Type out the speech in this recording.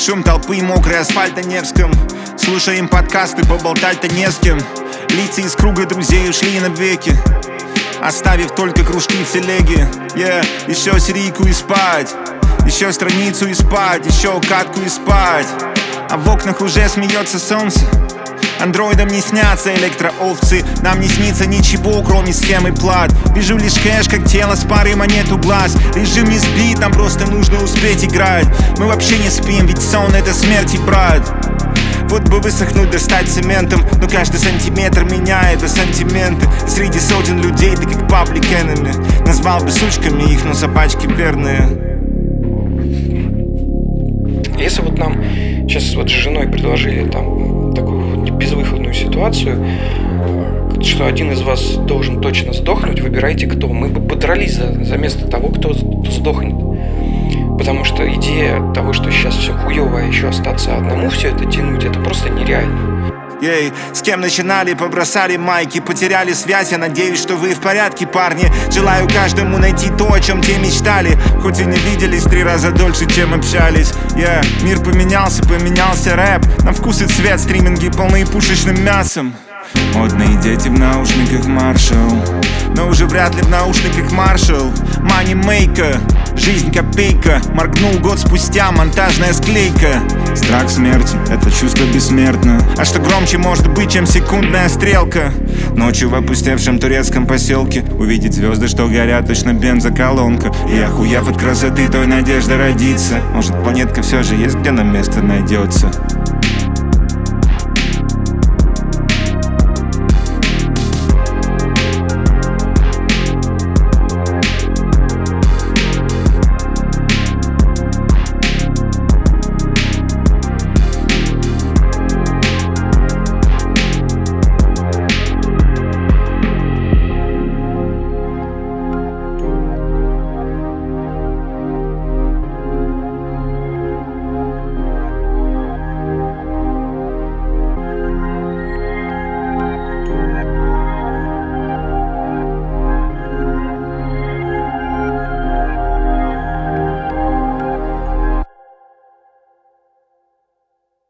Шум толпы и мокрый асфальт на Невском. Слушаем подкасты, поболтать-то не с кем. Лица из круга друзей ушли навеки, оставив только кружки в телеге. Еще серийку и спать, еще страницу и спать, еще катку и спать. А в окнах уже смеется солнце. Андроидам не снятся электроовцы. Нам не снится ничего, кроме схемы плат. Вижу лишь кэш, как тело с парой монет у глаз. Режим не сбит, нам просто нужно успеть играть. Мы вообще не спим, ведь сон — это смерти, брат. Вот бы высохнуть, достать цементом, но каждый сантиметр меняет сантименты. Среди сотен людей ты как Public Enemy. Назвал бы сучками их, но собачки верные. Если вот нам сейчас вот с женой предложили там такую вот безвыходную ситуацию, что один из вас должен точно сдохнуть, выбирайте кто. Мы бы подрались за место того, кто сдохнет. Потому что идея того, что сейчас все хуёво, а еще остаться одному все это тянуть, это просто нереально. С кем начинали, побросали майки, потеряли связь. Я надеюсь, что вы в порядке, парни. Желаю каждому найти то, о чем те мечтали. Хоть и не виделись 3 раза дольше, чем общались. Мир поменялся, поменялся рэп. На вкус и цвет стриминги, полные пушечным мясом. Модные дети в наушниках Marshall, но уже вряд ли в наушниках Marshall. Moneymaker, жизнь копейка. Моргнул год спустя, монтажная склейка. Страх смерти — это чувство бессмертно. А что громче может быть, чем секундная стрелка? Ночью в опустевшем турецком поселке увидеть звезды, что горят, точно бензоколонка. И охуев от красоты той надежда родится. Может, планетка все же есть, где нам место найдется.